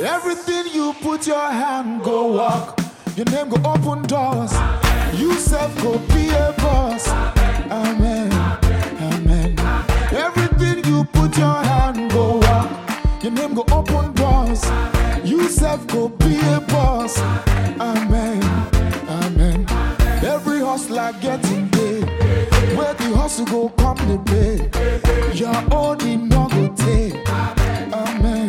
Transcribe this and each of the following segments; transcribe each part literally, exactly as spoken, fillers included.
Everything you put your hand go walk. Your name go open doors. You self go be a boss. Amen. Amen. Everything you put your hand go walk. Your name go open doors. You self go be a boss. Amen. Amen. Every hustler getting paid. Where the hustle go come the pay. Your own in no go take. Amen.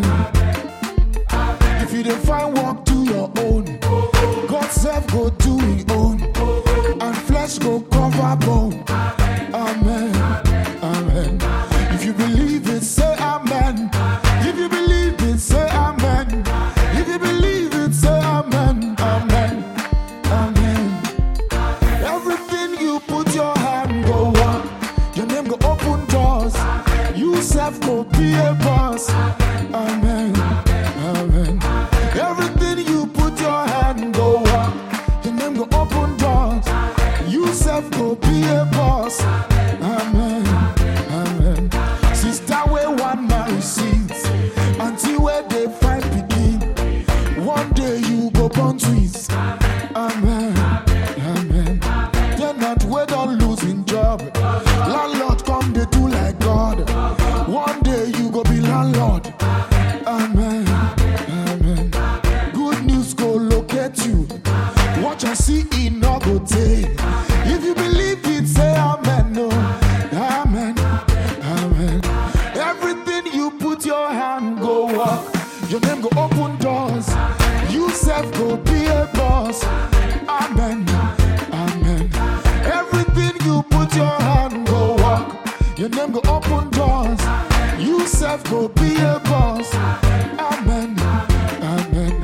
If you don't find work, do your own. God self go do his own. And flesh go cover bone. Amen. Amen. If you believe it, say amen. If you believe it, say amen. If you believe it, say amen. Amen. Amen. Everything you put your hand go walk. Your name go open doors. You self go be a boss. Amen. Amen. Everything you put your hand go walk. Your name go open doors. You self go be a boss. Amen. Amen. Sister where one man receives until where they find begin. One day you go born twins. Amen. Amen. They're not where don't losing job. Landlord come they do like God. One day you go be landlord. Amen. Amen. Good news go locate you. Watch and see it no go take. If you believe it, say amen. No. Amen. Amen. Everything you put your hand go walk. Your name go open doors. You self go be a boss. Amen. Amen. Everything you put your hand go walk. Your name go open doors. You self go be a boss. Amen. Amen.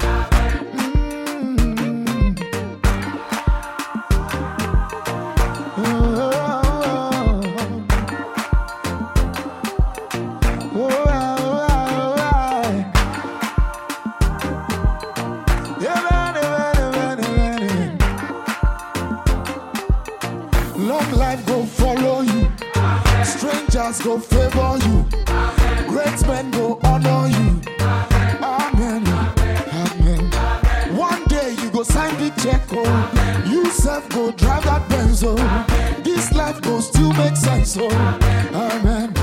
Mm. Oh, oh, oh, oh, oh. Long life go follow you. Strangers go favor you. Great men go honor you. Amen. Amen. One day you go sign the check. Oh. You self go drive that Benz. Oh. This life go still make sense. Oh. Amen.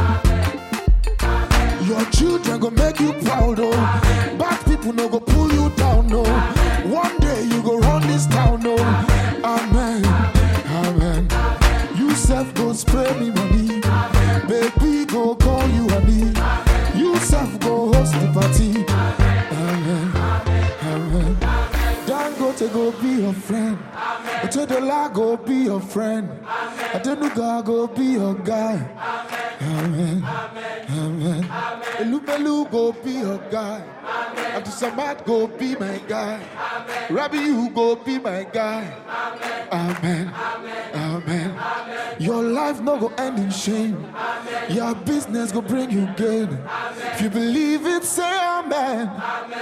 Your children go make you proud. Oh. Bad people no go pull you down. No. One day you go run this town. Oh. Amen. Amen. You self go spray me money. Baby go call you honey. You self go host the party. Amen. Amen. Dangote go be your friend. Otedola go be your friend. Adenuga go be your guy. Amen. Amen. Elubelu go be your guy. Abdusamad go be my guy. Rabbi you go be my guy. Amen. Amen. Your life no go end in shame. Your business go bring you gain. If you believe it, say amen.